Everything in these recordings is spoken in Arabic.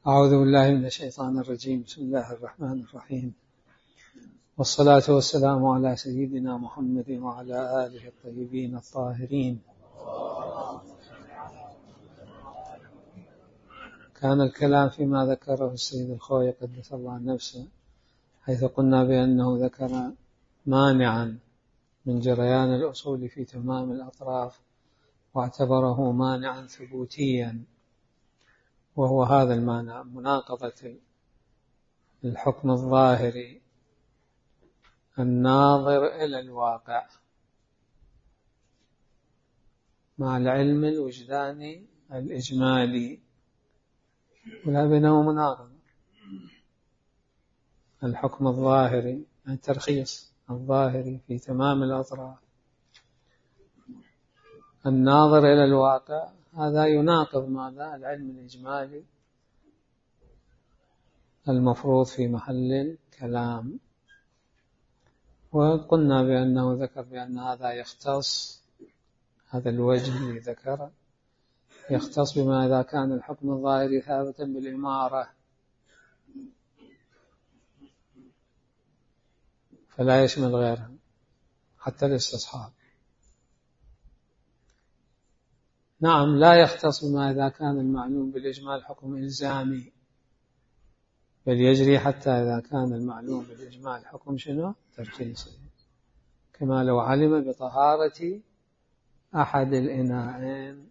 أعوذ بالله من الشيطان الرجيم. بسم الله الرحمن الرحيم، والصلاة والسلام على سيدنا محمد وعلى آله الطيبين الطاهرين. كان الكلام فيما ذكره السيد الخوئي قدس الله نفسه، حيث قلنا بأنه ذكر مانعا من جريان الأصول في تمام الأطراف، واعتبره مانعا ثبوتيا، وهو هذا المانع: مناقضة الحكم الظاهري الناظر إلى الواقع مع العلم الوجداني الإجمالي، ولا بينه مناقضة. الحكم الظاهري، الترخيص الظاهري في تمام الأطراف الناظر إلى الواقع، هذا يناقض ماذا؟ العلم الإجمالي المفروض في محل الكلام. وقلنا بأنه ذكر بأن هذا يختص، هذا الوجه اللي ذكره يختص بما إذا كان الحكم الظاهري ثابتا بالإمارة فلا يشمل غيرها حتى الاستصحاب. نعم، لا يختص بما إذا كان المعلوم بالإجمال حكم إلزامي، بل يجري حتى إذا كان المعلوم بالإجمال حكم شنو؟ ترخيصي، كما لو علم بطهارة أحد الإناءين،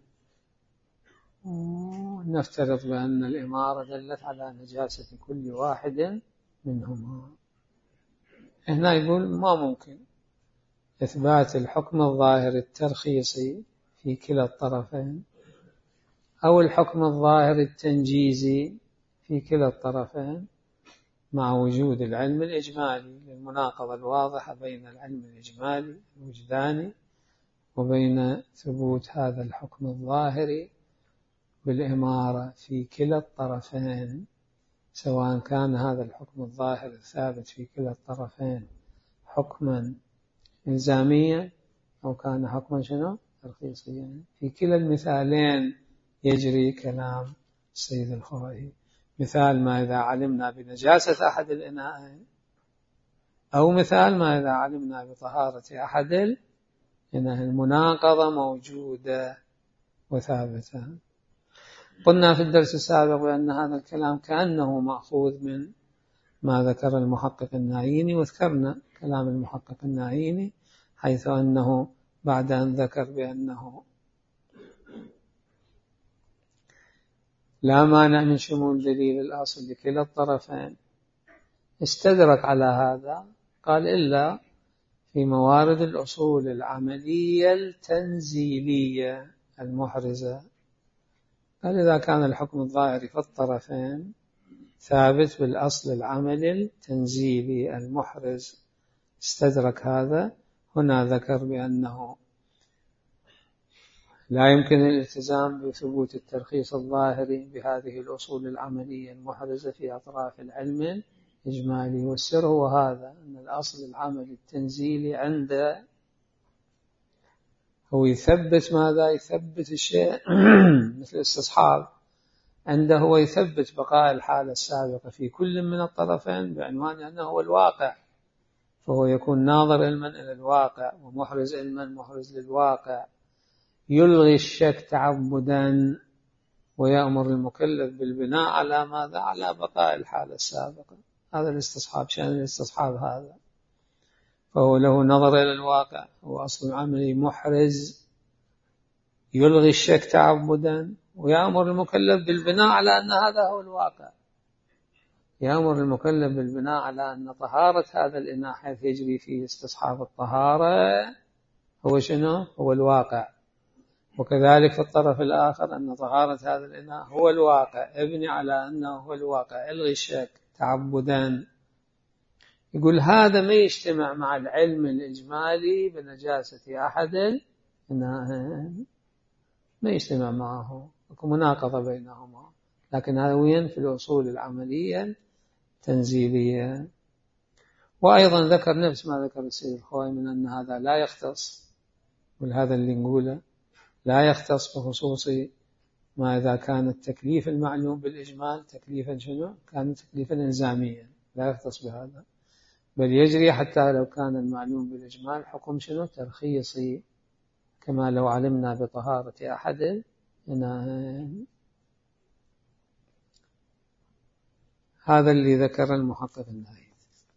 ونفترض بأن الإمارة دلت على نجاسة كل واحد منهما. هنا يقول ما ممكن إثبات الحكم الظاهر الترخيصي في كلا الطرفين أو الحكم الظاهر التنجيزي في كلا الطرفين مع وجود العلم الإجمالي، للمناقضة الواضحة بين العلم الإجمالي الوجداني وبين ثبوت هذا الحكم الظاهري بالإمارة في كلا الطرفين، سواء كان هذا الحكم الظاهر الثابت في كلا الطرفين حكما إلزاميا أو كان حكما شنو؟ ترخيصيا. في كلا المثالين يجري كلام السيد الخوئي. مثال ما إذا علمنا بنجاسة أحد الإناءين، أو مثال ما إذا علمنا بطهارة أحد الإناءين، المناقضة موجودة وثابتة. قلنا في الدرس السابق بأن هذا الكلام كأنه مأخوذ من ما ذكر المحقق الناييني، وذكرنا كلام المحقق الناييني حيث أنه بعد أن ذكر بأنه لا مانع من شمول دليل الأصل لكلا الطرفين، استدرك على هذا، قال إلا في موارد الأصول العملية التنزيلية المحرزة. قال إذا كان الحكم الظاهري في الطرفين ثابت بالأصل العملي التنزيلي المحرز، استدرك هذا. هنا ذكر بأنه لا يمكن الالتزام بثبوت الترخيص الظاهري بهذه الأصول العملية المحرزة في أطراف العلم الإجمالي، والسر هو هذا، أن الأصل العملي التنزيلي عنده هو يثبت ماذا؟ يثبت الشيء مثل الاستصحاب، عنده هو يثبت بقاء الحالة السابقة في كل من الطرفين بعنوان أنه هو الواقع، فهو يكون ناظر علما إلى الواقع ومحرز علما محرز للواقع، يلغي الشك تعبدا ويأمر المكلف بالبناء على ماذا؟ على بقاء الحالة السابقة. هذا الاستصحاب، شأن الاستصحاب هذا، فهو له نظر إلى الواقع، هو أصل عملي محرز يلغي الشك تعبدا ويأمر المكلف بالبناء على أن هذا هو الواقع، يأمر المكلف بالبناء على أن طهارة هذا الإناء حيث يجري فيه استصحاب الطهارة هو شنو؟ هو الواقع. وكذلك في الطرف الآخر أن طهارة هذا الإناء هو الواقع، ابني على أنه هو الواقع، الغي الشك تعبدا. يقول هذا ما يجتمع مع العلم الإجمالي بنجاسة أحد الإناءين، ما يجتمع معه، يكون مناقضة بينهما، لكن هذا وين؟ في الأصول العملية التنزيلية. وأيضا ذكر نفس ما ذكر السيد الخوئي من أن هذا لا يختص، وهذا اللي نقوله لا يختص بخصوص ما إذا كان التكليف المعلوم بالإجمال تكليفا شنو؟ كان تكليفا إلزاميا لا يختص بهذا، بل يجري حتى لو كان المعلوم بالإجمال حكم شنو؟ ترخيصي، كما لو علمنا بطهارة أحد إناء. هذا اللي ذكر المحقق النهائي.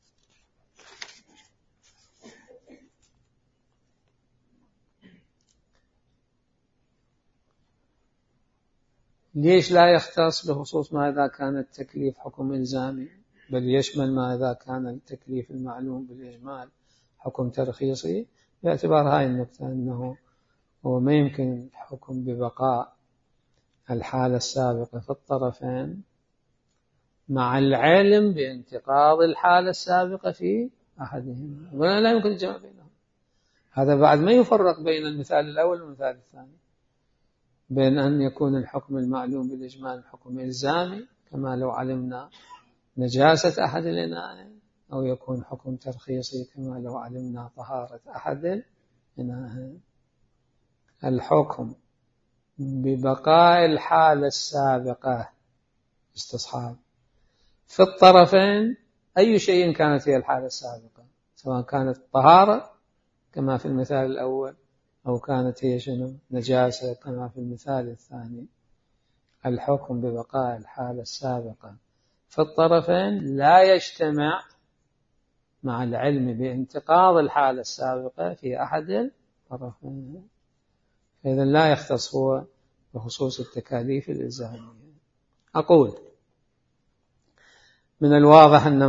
ليش لا يختص بخصوص ما إذا كان التكليف حكم إلزامي، بل يشمل ما إذا كان التكليف المعلوم بالإجمال حكم ترخيصي؟ باعتبار هاي النقطة أنه هو ما يمكن الحكم ببقاء الحالة السابقة في الطرفين مع العلم بانتقاض الحالة السابقة في أحدهما، ولا لا يمكن الجمع بينهم. هذا بعد ما يفرق بين المثال الأول والمثال الثاني، بين أن يكون الحكم المعلوم بالإجمال حكم إلزامي كما لو علمنا نجاسة أحد الإناء، أو يكون حكم ترخيصي كما لو علمنا طهارة أحد الإناء. الحكم ببقاء الحالة السابقة استصحاب في الطرفين أي شيء كانت هي الحالة السابقة، سواء كانت طهارة كما في المثال الأول أو كانت هي شنو؟ نجاسة كما في المثال الثاني. الحكم ببقاء الحالة السابقة في الطرفين لا يجتمع مع العلم بانتقاض الحالة السابقة في أحد الطرفين، إذا لا يختص هو بخصوص التكاليف الإلزامية. أقول من الواضح أن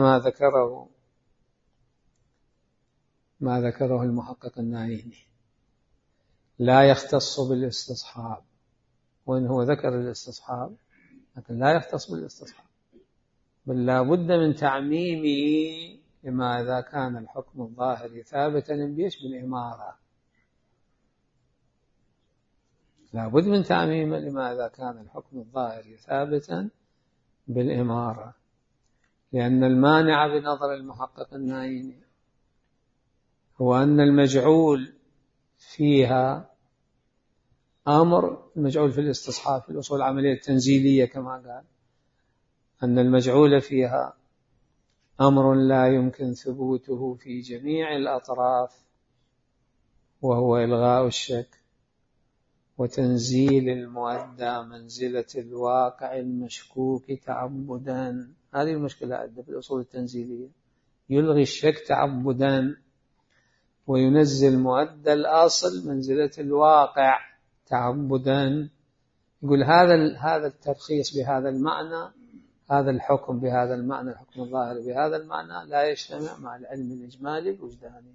ما ذكره المحقق النعيمي لا يختص بالاستصحاب، وإن هو ذكر الاستصحاب لكن لا يختص بالاستصحاب، بل لا بد من تعميمه لما إذا كان الحكم الظاهري ثابتا بالإمارة. لا بد من تعميمه لما إذا كان الحكم الظاهري ثابتا بالإمارة، لأن المانع بنظر المحقق النعيمي هو أن المجعول فيها المجعول في الاستصحاب في الأصول العملية التنزيلية كما قال، أن المجعول فيها أمر لا يمكن ثبوته في جميع الأطراف، وهو إلغاء الشك وتنزيل المؤدى منزلة الواقع المشكوك تعبدا. هذه المشكلة عندنا في الأصول التنزيلية، يلغي الشك تعبدا وينزل مؤدى الأصل منزلة الواقع تعبدا. يقول هذا الترخيص بهذا المعنى، هذا الحكم بهذا المعنى، الحكم الظاهر بهذا المعنى لا يجتمع مع العلم الإجمالي الوجداني،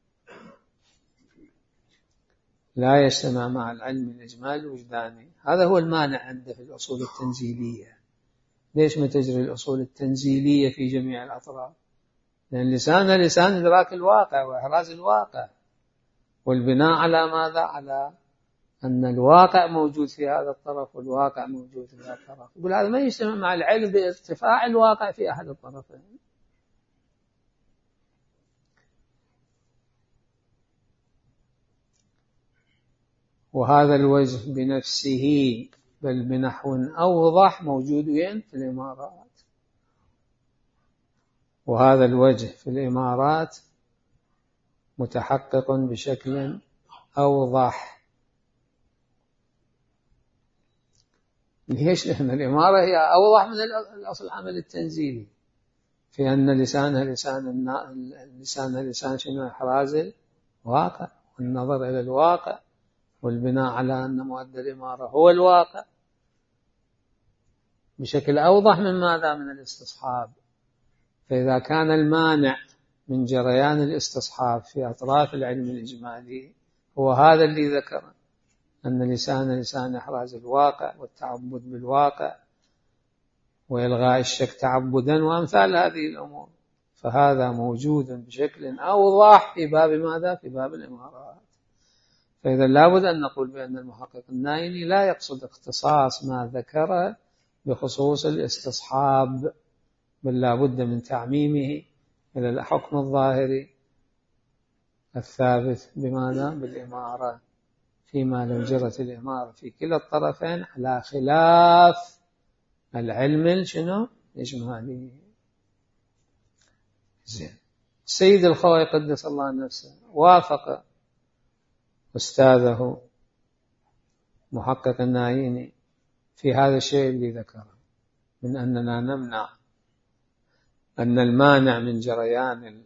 لا يجتمع مع العلم الإجمالي الوجداني. هذا هو المانع عنده في الأصول التنزيلية. ليش ما تجري الأصول التنزيلية في جميع الأطراف؟ لأن لسانها لسان إدراك الواقع وإحراز الواقع، والبناء على ماذا؟ على أن الواقع موجود في هذا الطرف والواقع موجود في هذا الطرف. يقول هذا ما يجتمع مع العلم بارتفاع الواقع في أحد الطرفين. وهذا الوجه بنفسه بل بنحو أوضح موجود في الإمارات، وهذا الوجه في الإمارات متحقق بشكل أوضح. ليش؟ لأن الإمارة هي أوضح من الأصل العمل التنزيلي في أن لسانها لسان شنو؟ إحراز الواقع والنظر إلى الواقع والبناء على أن مؤدى الإمارة هو الواقع بشكل أوضح من ماذا؟ من الاستصحاب. فإذا كان المانع من جريان الاستصحاب في أطراف العلم الإجمالي هو هذا اللي ذكر أن لسان إحراز الواقع والتعبد بالواقع وإلغاء الشك تعبدا وأمثال هذه الأمور، فهذا موجود بشكل أوضح في باب ماذا؟ في باب الإمارات. فإذا لابد أن نقول بأن المحقق النايني لا يقصد اختصاص ما ذكره بخصوص الاستصحاب، بل لابد من تعميمه إلى الحكم الظاهري الثابت بماذا؟ بالإمارة. فيما لو جرت الإمارة في كلا الطرفين على خلاف العلم شنو إجمالي. زين. السيد الخوئي قدس الله نفسه وافق أستاذه محقق النايني في هذا الشيء اللي ذكره، من أننا نمنع أن المانع من جريان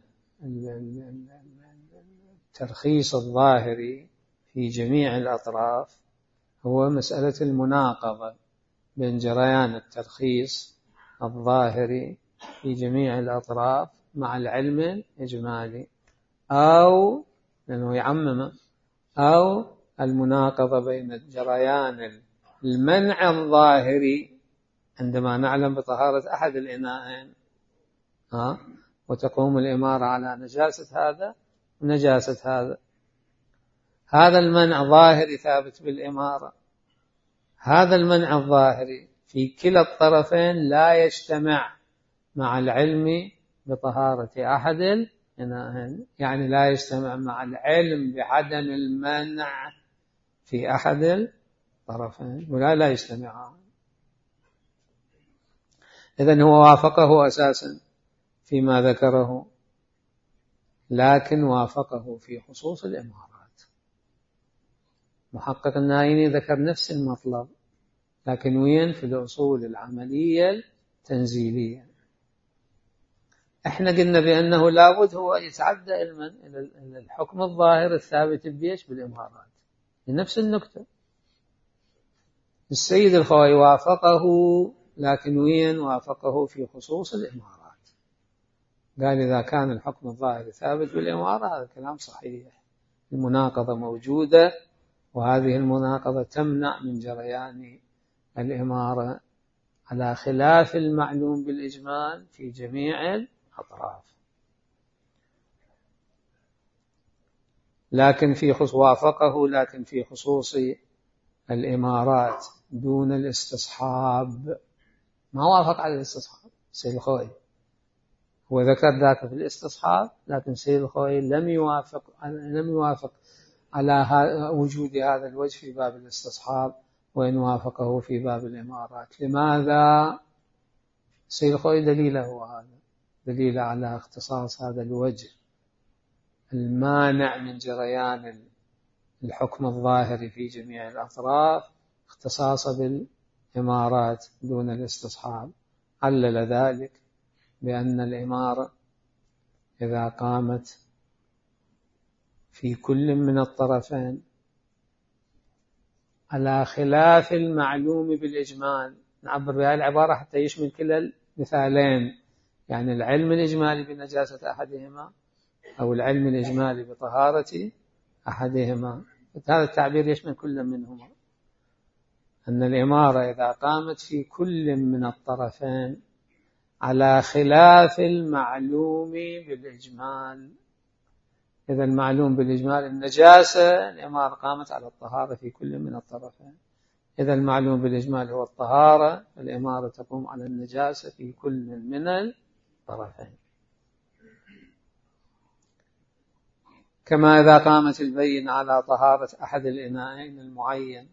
الترخيص الظاهري في جميع الأطراف هو مسألة المناقضة بين جريان الترخيص الظاهري في جميع الأطراف مع العلم الإجمالي، أو لأنه يعمم، أو المناقضة بين جريان المنع الظاهري عندما نعلم بطهارة أحد الإناءين وتقوم الإمارة على نجاسة هذا ونجاسة هذا. هذا المنع ظاهري ثابت بالإمارة، هذا المنع الظاهري في كلا الطرفين لا يجتمع مع العلم بطهارة أحد الإناءين، يعني لا يجتمع مع العلم بعدم المنع في أحد الطرفين، ولا لا يجتمعان. إذن هو وافقه أساسا فيما ذكره، لكن وافقه في خصوص الإمارات. محقق النايني ذكر نفس المطلب، لكن وين؟ في الأصول العملية التنزيلية. احنا قلنا بأنه لابد هو يتعدى إلى الحكم الظاهر الثابت بيش بالإمارات، لنفس النكتة. السيد الخوئي وافقه، لكن وين؟ وافقه في خصوص الإمارات. قال إذا كان الحكم الظاهر ثابت بالإمارة هذا الكلام صحيح، المناقضة موجودة، وهذه المناقضة تمنع من جريان الإمارة على خلاف المعلوم بالإجمال في جميع الأطراف. لكن وافقه لكن في خصوص الإمارات دون الاستصحاب. ما وافق على الاستصحاب سيد الخوئي، هو ذكر ذاك في الاستصحاب، لكن سيد الخوئي لم يوافق على وجود هذا الوجه في باب الاستصحاب، وإن وافقه في باب الإمارات. لماذا؟ سيد الخوئي دليله هذا، دليل على اختصاص هذا الوجه المانع من جريان الحكم الظاهر في جميع الأطراف، اختصاص بالإمارات دون الاستصحاب. علل ذلك بأن الإمارة إذا قامت في كل من الطرفين على خلاف المعلوم بالإجمال، نعبر بهذه العبارة حتى يشمل كلا المثالين، يعني العلم الإجمالي بنجاسة أحدهما أو العلم الإجمالي بطهارة أحدهما، هذا التعبير يشمل كل منهما. أن الإمارة إذا قامت في كل من الطرفين على خلاف المعلوم بالإجمال، إذا المعلوم بالإجمال النجاسة، الإمارة قامت على الطهارة في كل من الطرفين. إذا المعلوم بالإجمال هو الطهارة، الإمارة تقوم على النجاسة في كل من الطرفين. كما إذا قامت البينة على طهارة أحد الإناءين المعين،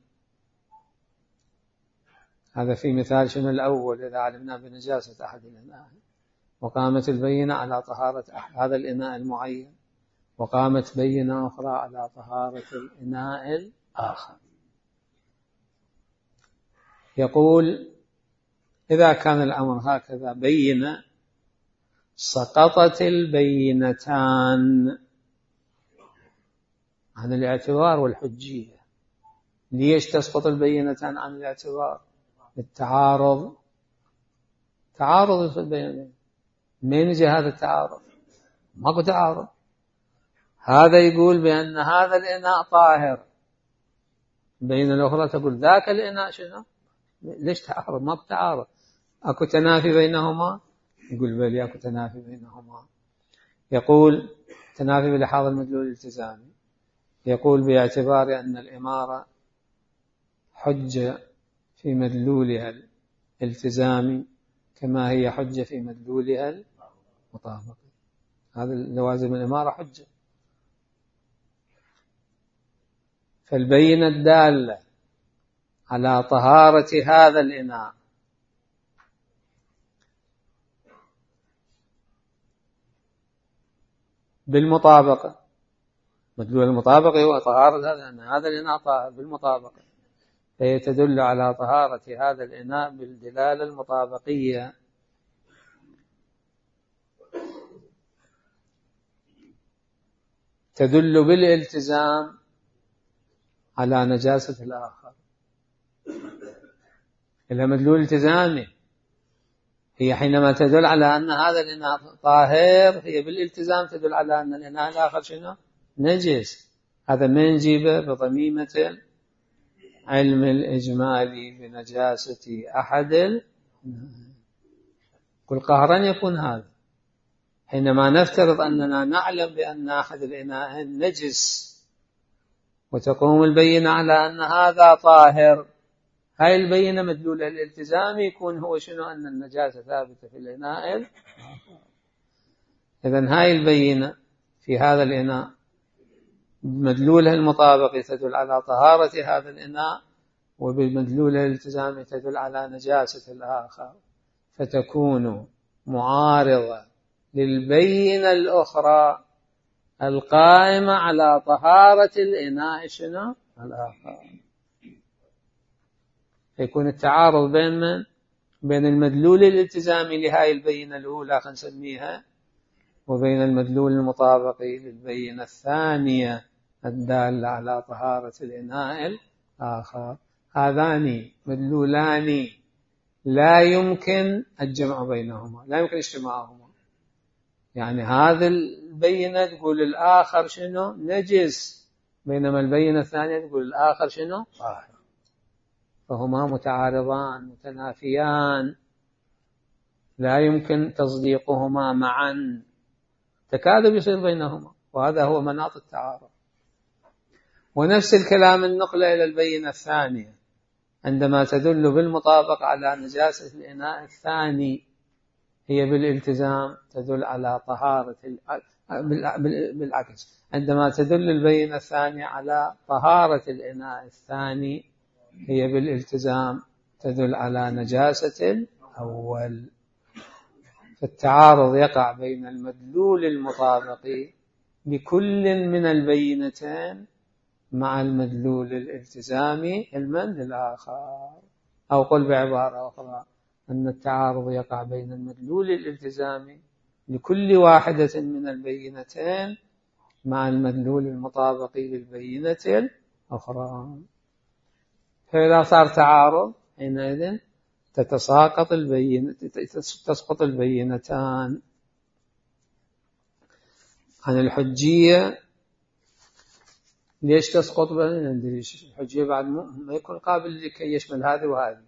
هذا في مثال شنو الأول، إذا علمنا بنجاسة أحد الإناءين، وقامت البينة على طهارة هذا الإناء المعين، وقامت بينة أخرى على طهارة الإناء الآخر. يقول إذا كان الأمر هكذا بينة سقطت البينتان عن الاعتبار والحجية. ليش تسقط البينتان عن الاعتبار؟ التعارض، تعارض في البينتين. من يجي هذا التعارض؟ ماكو تعارض. هذا يقول بأن هذا الإناء طاهر، بين الأخرى تقول ذاك الإناء شنو؟ ليش تعارض؟ ماكو تعارض، أكو تنافي بينهما. يقول بلي أكو تنافي بينهما. يقول تنافي بلحاظ المدلول الالتزامي. يقول باعتبار أن الإمارة حجة في مدلولها الالتزامي كما هي حجة في مدلولها المطابقي. هذا لوازم الإمارة حجة، فالبينة الدالة على طهارة هذا الإناء بالمطابقة، مدلول المطابقة هو طهارة هذا الإناء طاهر بالمطابقة، فهي تدل على طهارة هذا الإناء بالدلالة المطابقية. تدل بالالتزام على نجاسة الآخر، إلى مدلول التزامي. هي حينما تدل على أن هذا الإناء طاهر هي بالالتزام تدل على أن الإناء الآخر شنو؟ نجس. هذا من نجيبه بضميمة علم الإجمالي بنجاسة أحد كل قهرا يكون هذا. حينما نفترض أننا نعلم بأن أحد الإناءين نجس وتقوم البينة على أن هذا طاهر، هاي البينة مدلول الالتزام يكون هو شنو؟ أن النجاسة ثابتة في الإناء. إذن هاي البينة في هذا الإناء بمدلولها المطابق تدل على طهارة هذا الإناء، وبمدلول الالتزام تدل على نجاسة الآخر، فتكون معارضة للبينة الأخرى القائمة على طهارة الإناء شنو؟ الآخر. يكون التعارض بين المدلول الالتزامي لهذه البينة الأولى خلينا نسميها، وبين المدلول المطابق للبينة الثانية الدالة على طهارة الإناء الآخر. هذان مدلولان لا يمكن الجمع بينهما، لا يمكن اجتماعهما. يعني هذه البينة تقول الآخر شنو؟ نجس، بينما البينة الثانية تقول الآخر شنو؟ طاهر. فهما متعارضان متنافيان لا يمكن تصديقهما معا، تكاذب يصير بينهما، وهذا هو مناط التعارض. ونفس الكلام النقلة إلى البينة الثانية عندما تدل بالمطابق على نجاسة الإناء الثاني هي بالالتزام تدل على طهارة بالعكس، عندما تدل البينة الثانية على طهارة الإناء الثاني هي بالالتزام تدل على نجاسة الأول. فالتعارض يقع بين المدلول المطابق بكل من البينتين مع المدلول الالتزامي للآخر. أو قل بعبارة أخرى أن التعارض يقع بين المدلول الالتزامي لكل واحدة من البينتين مع المدلول المطابق للبينة الأخرى. فإذا صار تعارض حينئذ تسقط البينتان. عن الحجية ليش تسقط؟ الحجية بعد ما يكون قابل لكي يشمل هذه وهذه،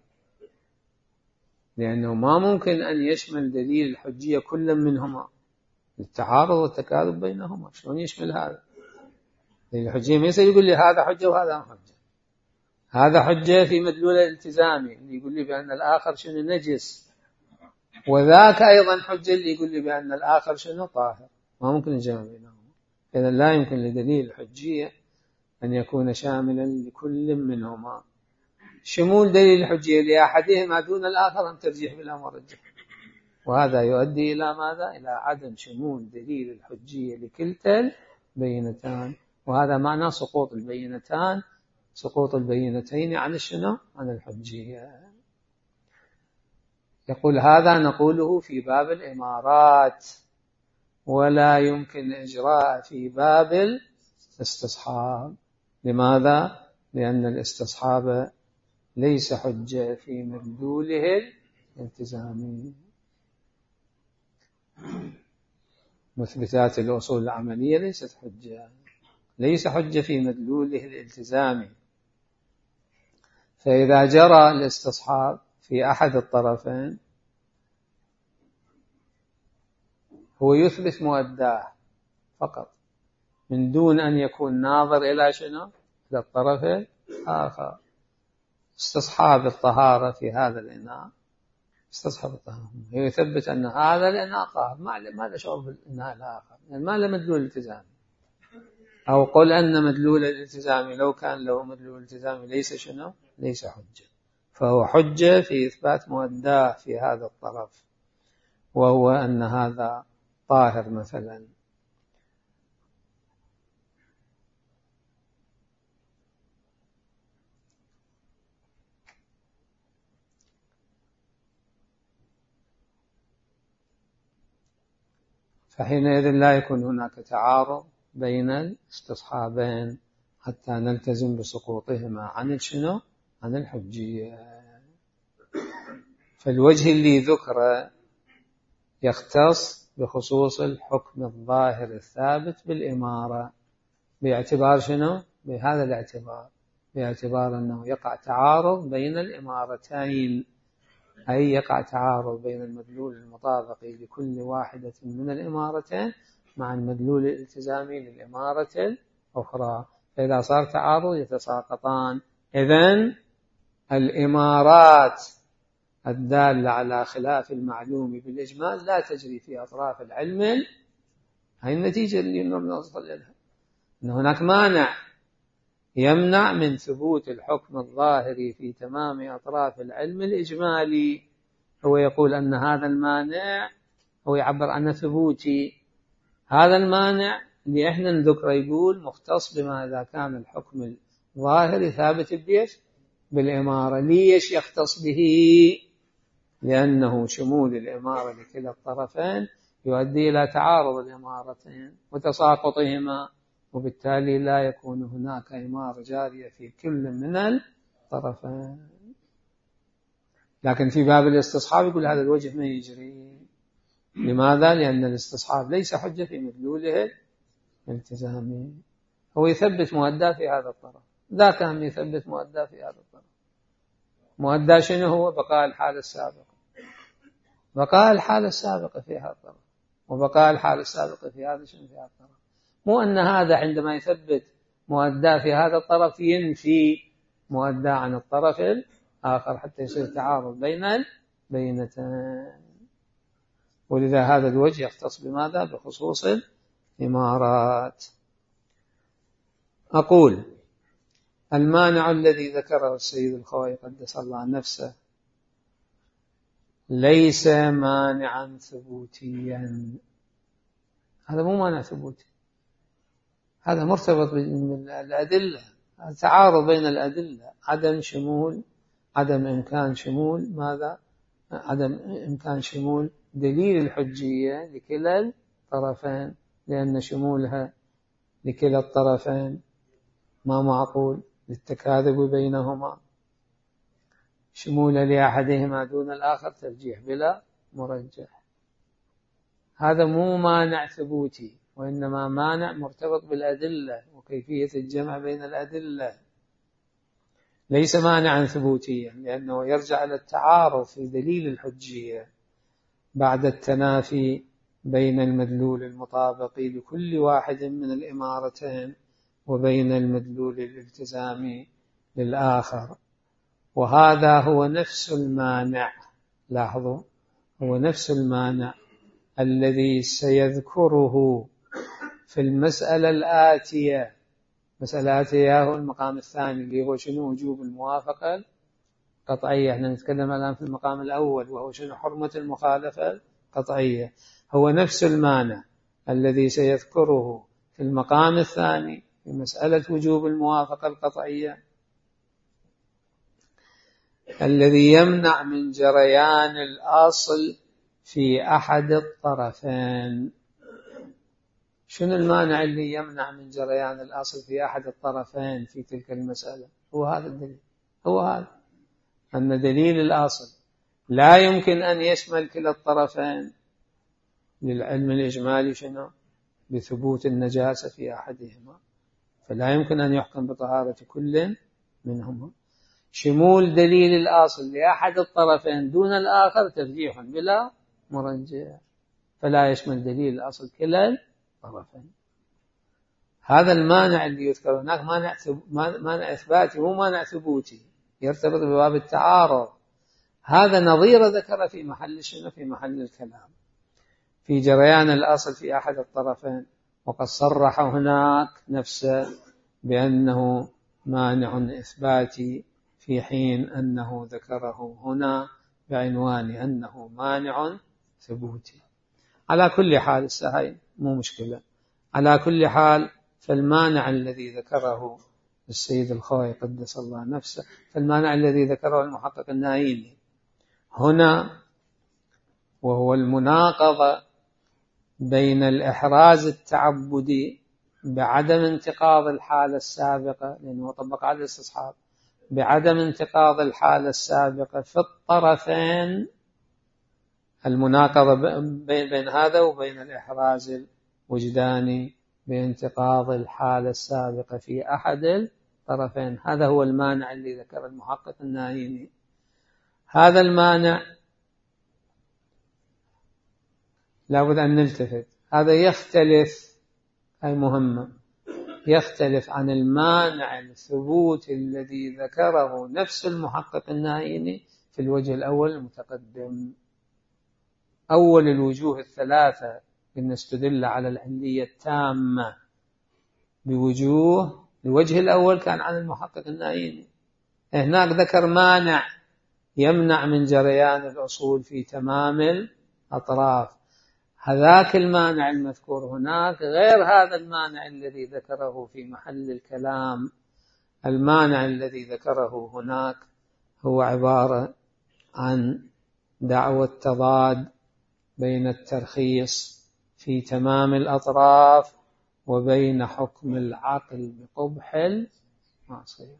لأنه ما ممكن أن يشمل دليل الحجية كل منهما، التعارض والتكاذب بينهما شلون يشمل هذا؟ دليل الحجية ما يصير يقول لي هذا حجة وهذا حجة. هذا حجة في مدلول الالتزامي اللي يقول لي بأن الآخر شنو نجس، وذاك أيضا حجة اللي يقول لي بأن الآخر شنو طاهر. ما ممكن الجمع بينهما. إذا لا يمكن لدليل الحجية أن يكون شاملا لكل منهما. شمول دليل الحجية لأحدهما دون الآخر أم ترجيح بالأمر الرجح، وهذا يؤدي إلى ماذا؟ إلى عدم شمول دليل الحجية لكلتا البينتان، وهذا معنى سقوط البينتان، سقوط البينتين عن الشنو؟ عن الحجية. يقول هذا نقوله في باب الإمارات، ولا يمكن إجراء في باب الاستصحاب. لماذا؟ لأن الاستصحاب ليس حجة في مدلوله الالتزامي. مثبتات الأصول العملية ليست حجة، ليس حجة في مدلوله الالتزامي. فإذا جرى الاستصحاب في أحد الطرفين هو يثبت مؤداه فقط من دون أن يكون ناظر إلى شنو؟ إلى الطرف الآخر. استصحاب الطهارة في هذا الإناء، استصحاب الطهارة يثبت أن هذا الإناء طاهر، ما له شعور بالإناء الآخر، يعني ما له مدلول التزام. أو قل أن مدلول الالتزام لو كان له مدلول الالتزام ليس شنو؟ ليس حجة، فهو حجة في إثبات مؤداه في هذا الطرف، وهو أن هذا طاهر مثلا. فحينئذ لا يكون هناك تعارض بين الاستصحابين حتى نلتزم بسقوطهما عن شنو؟ عن الحجية. فالوجه اللي ذكر يختص بخصوص الحكم الظاهر الثابت بالإمارة، باعتبار شنو؟ بهذا الاعتبار، باعتبار أنه يقع تعارض بين الإمارتين، أي يقع تعارض بين المدلول المطابق لكل واحدة من الإمارتين مع المدلول الالتزامي للإمارة الأخرى. فإذا صار تعارض يتساقطان. إذن الإمارات الدالة على خلاف المعلوم بالإجمال لا تجري في أطراف العلم. هذه النتيجة اللي نوصل لها، أن هناك مانع يمنع من ثبوت الحكم الظاهري في تمام أطراف العلم الإجمالي. هو يقول أن هذا المانع، هو يعبر عنه ثبوتي، هذا المانع اللي احنا نذكره يقول مختص بما إذا كان الحكم الظاهري ثابت بيش؟ بالإمارة. ليش يختص به؟ لأنه شمول الإمارة لكلا الطرفين يؤدي إلى تعارض الإمارتين وتساقطهما، وبالتالي لا يكون هناك إمارة جارية في كل من الطرفين. لكن في باب الاستصحاب يقول هذا الوجه ما يجري. لماذا؟ لأن الاستصحاب ليس حجة في مدلوله الالتزامي، هو يثبت مؤداه في هذا الطرف، ذاك هم يثبت مؤداه في هذا الطرف. مؤداه شنو هو؟ بقاء الحالة السابقة، بقاء الحالة السابقة في هذا الطرف، وبقاء الحالة السابقة في هذا شنو؟ في هذا الطرف. مو أن هذا عندما يثبت مؤداه في هذا الطرف ينفي مؤداه عن الطرف الآخر حتى يصير تعارض بين البينتين. ولذا هذا الوجه يختص بماذا؟ بخصوص الإمارات. أقول المانع الذي ذكره السيد الخوئي قدس الله نفسه ليس مانعا ثبوتيا. هذا مو مانع ثبوتي، هذا مرتبط بالأدلة، تعارض بين الأدلة، عدم شمول، عدم إمكان شمول ماذا؟ عدم إمكان شمول دليل الحجية لكلا الطرفين، لأن شمولها لكلا الطرفين ما معقول للتكاذب بينهما. شمول لأحدهما دون الآخر ترجيح بلا مرجح. هذا مو مانع ثبوتي، وإنما مانع مرتبط بالأدلة وكيفية الجمع بين الأدلة، ليس مانعا ثبوتيا، لأنه يرجع إلى التعارض في دليل الحجية بعد التنافي بين المدلول المطابق لكل واحد من الإمارتين وبين المدلول الالتزامي للآخر. وهذا هو نفس المانع، لاحظوا، هو نفس المانع الذي سيذكره في المسألة الآتية. مسألة آتية هو المقام الثاني اللي هو شنو؟ وجوب الموافقة القطعية. احنا نتكلم الآن في المقام الأول وهو شنو؟ حرمة المخالفة القطعية. هو نفس المانع الذي سيذكره في المقام الثاني في مسألة وجوب الموافقة القطعية الذي يمنع من جريان الأصل في أحد الطرفين. شنو المانع اللي يمنع من جريان الأصل في أحد الطرفين في تلك المسألة؟ هو هذا الدليل، هو هذا أن دليل الأصل لا يمكن أن يشمل كلا الطرفين للعلم الإجمالي شنو؟ بثبوت النجاسة في أحدهما، فلا يمكن أن يحكم بطهارة كل منهما. شمول دليل الأصل لأحد الطرفين دون الآخر ترجيح بلا مرجح، فلا يشمل دليل الأصل كلا الطرفين. هذا المانع اللي يذكر هناك مانع إثباتي مو مانع ثبوتي، يرتبط بباب التعارض. هذا نظير ذكر في محل شنو؟ في محل الكلام في جريان الأصل في أحد الطرفين وقد صرح هناك نفسه بأنه مانع إثباتي، في حين أنه ذكره هنا بعنوان أنه مانع ثبوتي. على كل حال هاي مو مشكلة. على كل حال فالمانع الذي ذكره السيد الخوئي قدس الله نفسه، فالمانع الذي ذكره المحقق النايني هنا، وهو المناقضة بين الإحراز التعبدي بعدم انتقاض الحالة السابقة، لأنه طبق على الاستصحاب، بعدم انتقاض الحالة السابقة في الطرفين، المناقضة بين هذا وبين الإحراز الوجداني بانتقاض الحالة السابقة في أحد الطرفين. هذا هو المانع اللي ذكر المحقق النايني. هذا المانع لابد أن نلتفت، هذا يختلف، هاي مهمة، يختلف عن المانع الثبوتي الذي ذكره نفس المحقق النايني في الوجه الأول المتقدم. أول الوجوه الثلاثة إن استدل على العلية التامة بوجوه، الوجه الأول كان عن المحقق النايني، هناك ذكر مانع يمنع من جريان الأصول في تمام الأطراف. هذاك المانع المذكور هناك غير هذا المانع الذي ذكره في محل الكلام. المانع الذي ذكره هناك هو عبارة عن دعوى التضاد بين الترخيص في تمام الأطراف وبين حكم العقل بقبح المعصية.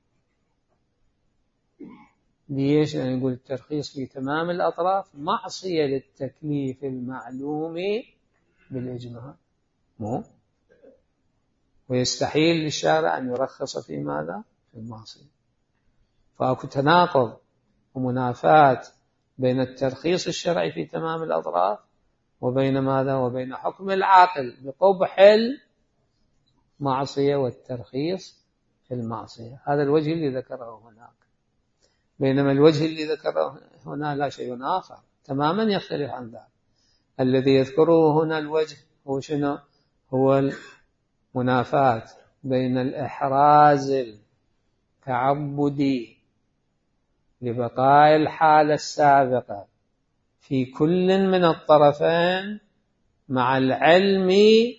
ليش؟ يعني يقول الترخيص في تمام الأطراف معصية للتكليف المعلوم بالإجماع، مو ويستحيل للشارع أن يرخص في ماذا؟ في المعصية. فأكو تناقض ومنافاة بين الترخيص الشرعي في تمام الأطراف وبين ماذا؟ وبين حكم العاقل بقبح المعصية والترخيص في المعصية. هذا الوجه اللي ذكره هناك، بينما الوجه اللي ذكره هنا لا شيء آخر تماما يختلف عن ذلك. الذي يذكره هنا الوجه هو شنو؟ هو المنافاة بين الإحراز التعبدي لبقاء الحالة السابقة في كل من الطرفين مع العلم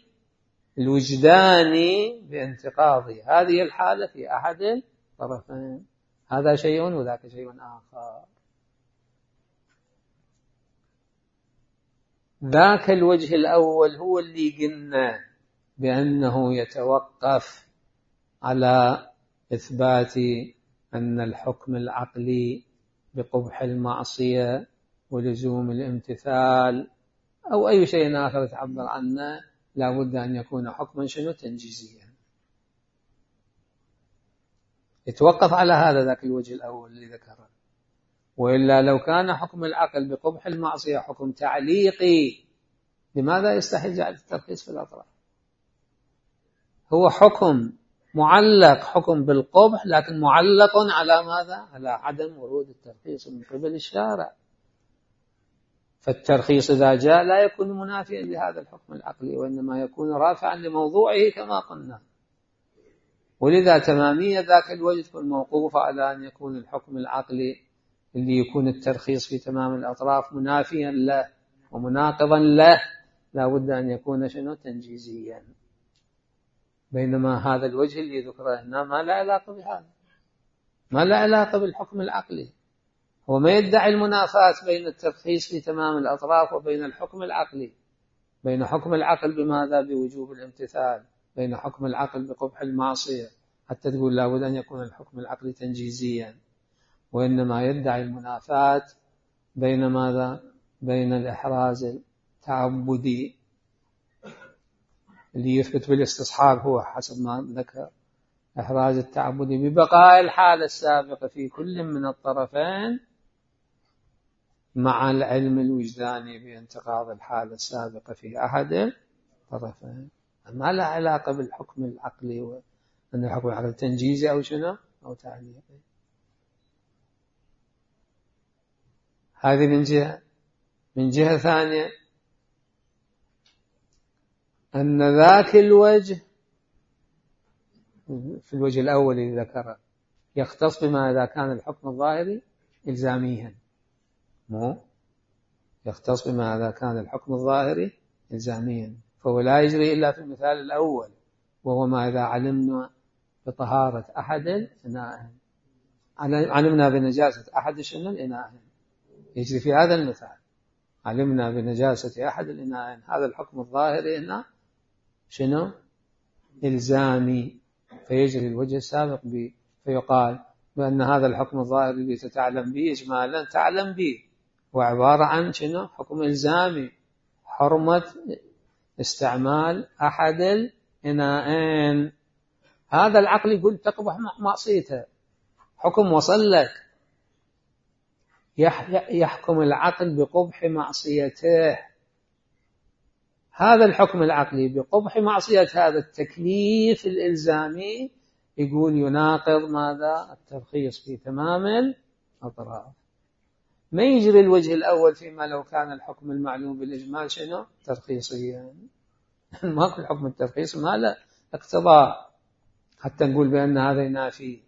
الوجداني بانتقاض هذه الحالة في أحد الطرفين. هذا شيء وذاك شيء آخر. ذاك الوجه الأول هو اللي قلنا بأنه يتوقف على إثبات أن الحكم العقلي بقبح المعصية ولزوم الامتثال أو أي شيء آخر تعبر عنه، لا بد أن يكون حكما شنو؟ تنجيزيا. يتوقف على هذا ذاك الوجه الأول اللي ذكره. وإلا لو كان حكم العقل بقبح المعصية حكم تعليقي، لماذا يستحيل جعل الترخيص في الأطراف؟ هو حكم معلق، حكم بالقبح، لكن معلق على ماذا؟ على عدم ورود الترخيص من قبل الشارع. فالترخيص إذا جاء لا يكون منافيا لهذا الحكم العقلي، وإنما يكون رافعا لموضوعه كما قلنا. ولذا تمامية ذاك الوجه تكون موقوفة على أن يكون الحكم العقلي اللي يكون الترخيص في تمام الأطراف منافيا له ومناقضا له، لا بد أن يكون شنو؟ تنجيزيا. بينما هذا الوجه اللي ذكره هنا ما له علاقة بهذا، ما له علاقة بالحكم العقلي. هو ما يدعي المنافاة بين الترخيص في تمام الأطراف وبين الحكم العقلي، بين حكم العقل بماذا؟ بوجوب الامتثال، بين حكم العقل بقبح المعصية، حتى تقول لابد أن يكون الحكم العقلي تنجيزيا. وإنما يدعي المنافاة بين ماذا؟ بين الإحراز التعبدي اللي يثبت بالاستصحاب، هو حسب ما ذكر إحراز التعبدي ببقاء الحالة السابقة في كل من الطرفين مع العلم الوجداني بانتقاض الحالة السابقة في أحد الطرفين. ما له علاقة بالحكم العقلي، وأن الحكم العقلي تنجيزي أو شنو؟ أو تعليقي. هذه من جهة. من جهة ثانية أن ذاك الوجه في الوجه الأول اللي ذكره يختص بما إذا كان الحكم الظاهري إلزاميا، مو يختص بما إذا كان الحكم الظاهري إلزاميا، فهو لا يجري إلا في المثال الأول، وهو ما إذا علمنا بطهارة أحد الإناءين، علمنا بنجاسة أحد شنو الإناءين، يجري في هذا المثال. علمنا بنجاسة أحد الإناءين، هذا الحكم الظاهري هنا شنو إلزامي، فيجري الوجه السابق به، فيقال بأن هذا الحكم الظاهري اللي تتعلم به إجمالا تعلم به، وعبارة عن شنو حكم إلزامي، حرمة استعمال أحد الإناءين. هذا العقل يقول تقبح معصيته، حكم وصل لك، يحكم العقل بقبح معصيته. هذا الحكم العقلي بقبح معصية هذا التكليف الإلزامي يقول يناقض ماذا؟ الترخيص في تمام الأطراف. ما يجري الوجه الأول فيما لو كان الحكم المعلوم بالإجمال شنو؟ ترخيصيا. ما كل حكم الترخيص ما له اقتضاء حتى نقول بأن هذا ينافي،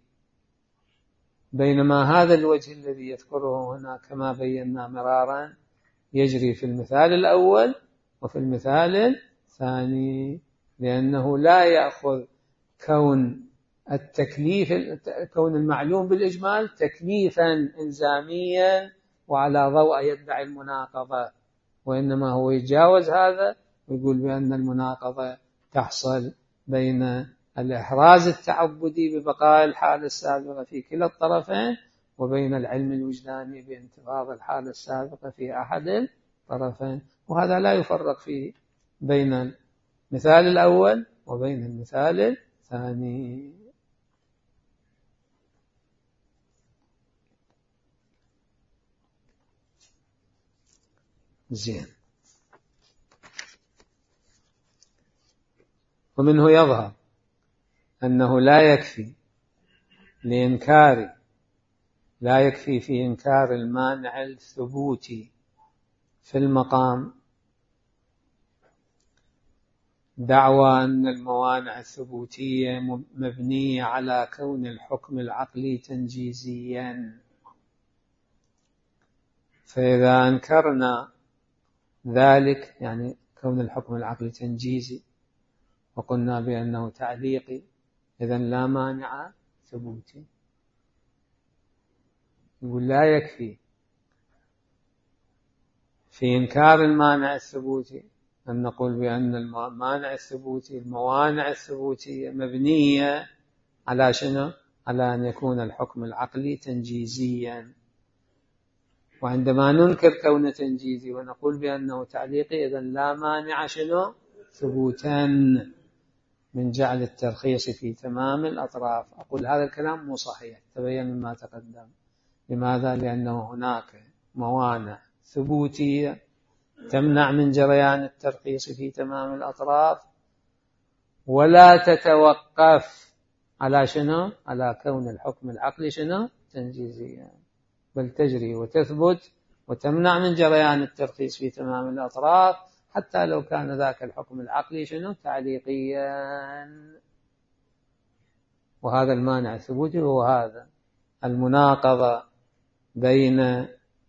بينما هذا الوجه الذي يذكره هنا كما بينا مرارا يجري في المثال الأول وفي المثال الثاني، لأنه لا يأخذ كون التكليف كون المعلوم بالإجمال تكليفا إلزاميا وعلى ضوء يدعي المناقضة، وإنما هو يتجاوز هذا ويقول بأن المناقضة تحصل بين الإحراز التعبدي ببقاء الحالة السابقة في كلا الطرفين وبين العلم الوجداني بانتقاض الحالة السابقة في أحد الطرفين، وهذا لا يفرق فيه بين المثال الأول وبين المثال الثاني. زين. ومنه يظهر أنه لا يكفي في إنكار المانع الثبوتي في المقام دعوى أن الموانع الثبوتية مبنية على كون الحكم العقلي تنجيزيا، فإذا أنكرنا ذلك يعني كون الحكم العقلي تنجيزي وقلنا بأنه تعليقي، إذن لا مانع ثبوتي. يقول لا يكفي في إنكار المانع الثبوتي أن نقول بأن المانع الثبوتي الموانع الثبوتية مبنية على شنو؟ على أن يكون الحكم العقلي تنجيزيا، وعندما ننكر كونه تنجيزي ونقول بأنه تعليقي إذن لا مانع شنو؟ ثبوتا من جعل الترخيص في تمام الأطراف. أقول هذا الكلام مو صحيح، تبين مما تقدم. لماذا؟ لأنه هناك موانع ثبوتية تمنع من جريان الترخيص في تمام الأطراف ولا تتوقف على شنو؟ على كون الحكم العقلي شنو؟ تنجيزيا، بل تجري وتثبت وتمنع من جريان الترخيص في تمام الأطراف حتى لو كان ذاك الحكم العقلي شنو؟ تعليقيا. وهذا المانع الثبوتي هو هذا المناقضة بين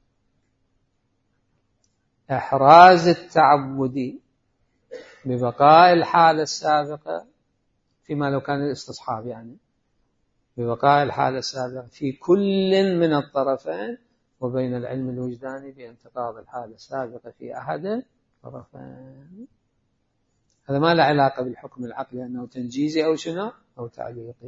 إحراز التعبد ببقاء الحالة السابقة فيما لو كان الاستصحاب، يعني ببقاء الحالة السابقة في كل من الطرفين، وبين العلم الوجداني بانتقاض الحالة السابقة في أحد الطرفين. هذا ما له علاقة بالحكم العقلي أنه تنجيزي أو شنو أو تعليقي.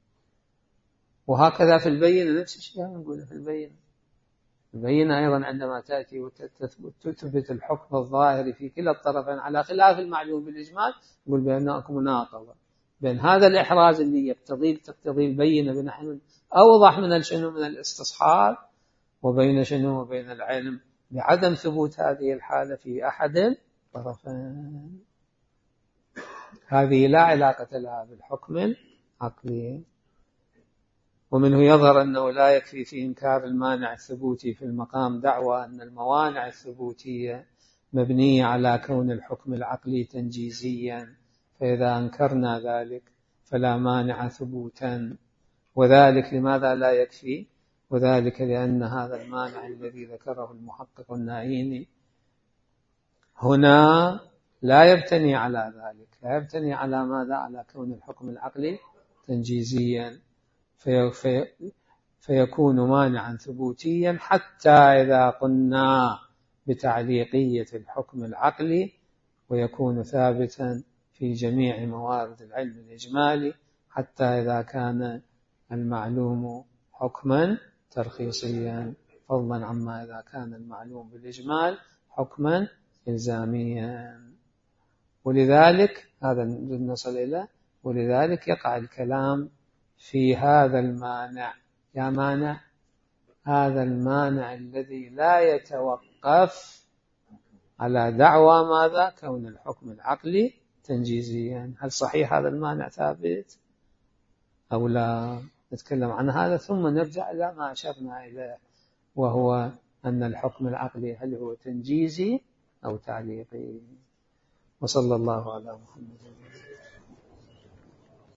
وهكذا في البينة نفس الشيء نقوله في البينة أيضا عندما تأتي وتثبت الحكم الظاهري في كلا الطرفين على خلاف المعلوم بالإجمال، يقول بأنه مناقضة بين هذا الإحراز اللي تقتضي البينة بنحو أوضح من شنو من الاستصحاب، وبين شنو وبين العلم بعدم ثبوت هذه الحالة في أحد الطرفين. هذه لا علاقة لها بالحكم العقلي. ومنه يظهر أنه لا يكفي في إنكار المانع الثبوتي في المقام دعوى أن الموانع الثبوتية مبنية على كون الحكم العقلي تنجيزيا، فإذا أنكرنا ذلك فلا مانع ثبوتا. وذلك لماذا لا يكفي؟ وذلك لأن هذا المانع الذي ذكره المحقق النائيني هنا لا يبتني على ذلك، لا يبتني على ماذا؟ على كون الحكم العقلي تنجيزيا، فيكون مانعا ثبوتيا حتى إذا قلنا بتعليقية الحكم العقلي، ويكون ثابتا في جميع موارد العلم الإجمالي حتى إذا كان المعلوم حكما ترخيصيا، فضلا عما إذا كان المعلوم بالإجمال حكما إلزاميا. ولذلك هذا نصل إلى ولذلك يقع الكلام في هذا المانع. يا مانع هذا المانع الذي لا يتوقف على دعوى ماذا؟ كون الحكم العقلي تنجيزيا. هل صحيح هذا المانع ثابت أو لا؟ نتكلم عن هذا ثم نرجع إلى ما أشرنا إليه، وهو أن الحكم العقلي هل هو تنجيزي أو تعليقي. وصلى الله على محمد.